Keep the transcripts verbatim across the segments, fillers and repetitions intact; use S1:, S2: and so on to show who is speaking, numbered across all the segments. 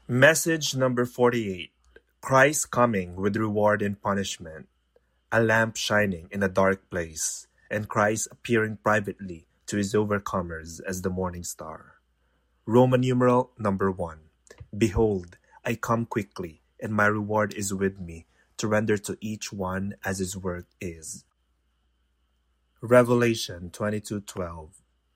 S1: Message number forty-eight. Christ coming with reward and punishment. A lamp shining in a dark place, and Christ appearing privately to his overcomers as the morning star. Roman numeral number one. Behold, I come quickly, and my reward is with me, to render to each one as his work is. Revelation twenty-two twelve.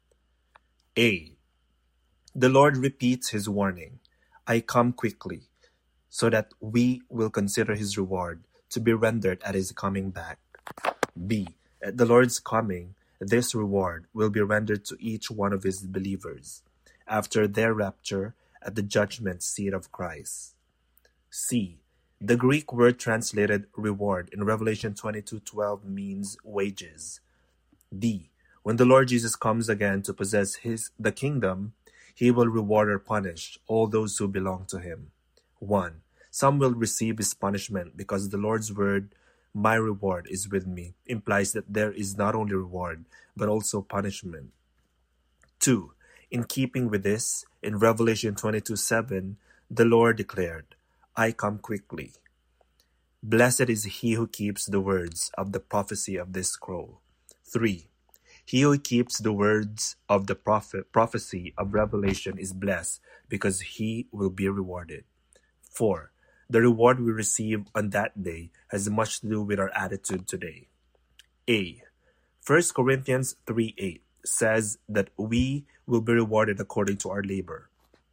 S1: A. The Lord repeats his warning, I come quickly, so that we will consider his reward to be rendered at his coming back. B. At the Lord's coming, this reward will be rendered to each one of his believers after their rapture at the judgment seat of Christ. C. The Greek word translated reward in Revelation twenty-two twelve means wages. D. When the Lord Jesus comes again to possess his the kingdom, he will reward or punish all those who belong to him. one. Some will receive his punishment because the Lord's word, my reward is with me, implies that there is not only reward, but also punishment. two. In keeping with this, in Revelation twenty-two seven, the Lord declared, I come quickly. Blessed is he who keeps the words of the prophecy of this scroll. three. He who keeps the words of the prophet, prophecy of Revelation is blessed because he will be rewarded. four. The reward we receive on that day has much to do with our attitude today. A. First Corinthians three eight says that we will be rewarded according to our labor.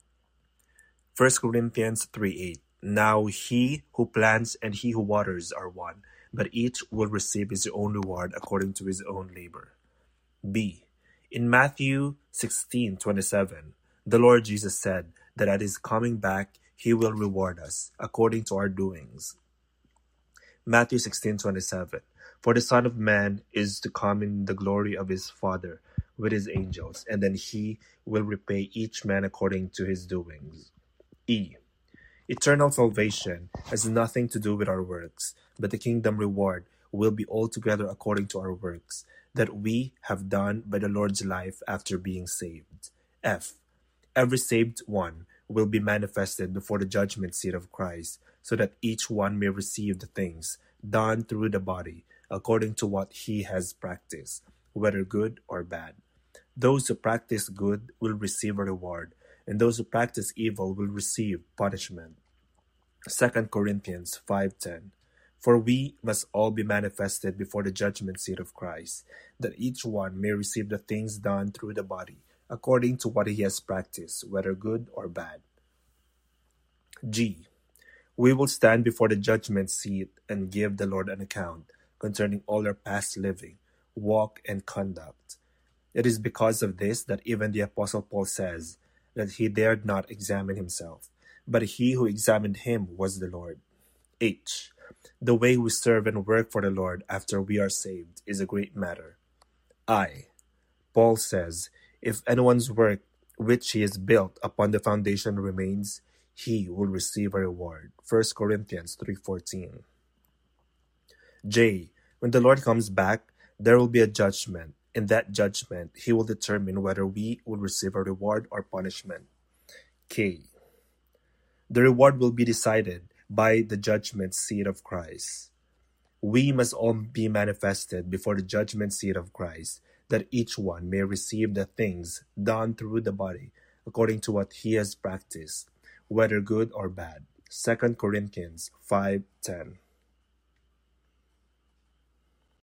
S1: First Corinthians three eight. Now he who plants and he who waters are one, but each will receive his own reward according to his own labor. B. In Matthew sixteen twenty-seven, the Lord Jesus said that at his coming back, he will reward us according to our doings. Matthew sixteen twenty-seven. For the Son of Man is to come in the glory of his Father with his angels, and then he will repay each man according to his doings. E. Eternal salvation has nothing to do with our works, but the kingdom reward will be altogether according to our works that we have done by the Lord's life after being saved. F. Every saved one will be manifested before the judgment seat of Christ, so that each one may receive the things done through the body according to what he has practiced, whether good or bad. Those who practice good will receive a reward, and those who practice evil will receive punishment. Second Corinthians five ten. For we must all be manifested before the judgment seat of Christ, that each one may receive the things done through the body, according to what he has practiced, whether good or bad. G. We will stand before the judgment seat and give the Lord an account concerning all our past living, walk, and conduct. It is because of this that even the Apostle Paul says that he dared not examine himself, but he who examined him was the Lord. H. The way we serve and work for the Lord after we are saved is a great matter. I. Paul says, if anyone's work which he has built upon the foundation remains, he will receive a reward. First Corinthians three fourteen. J. When the Lord comes back, there will be a judgment. In that judgment, he will determine whether we will receive a reward or punishment. K. The reward will be decided by the judgment seat of Christ. We must all be manifested before the judgment seat of Christ, that each one may receive the things done through the body according to what he has practiced, whether good or bad. Second Corinthians five ten.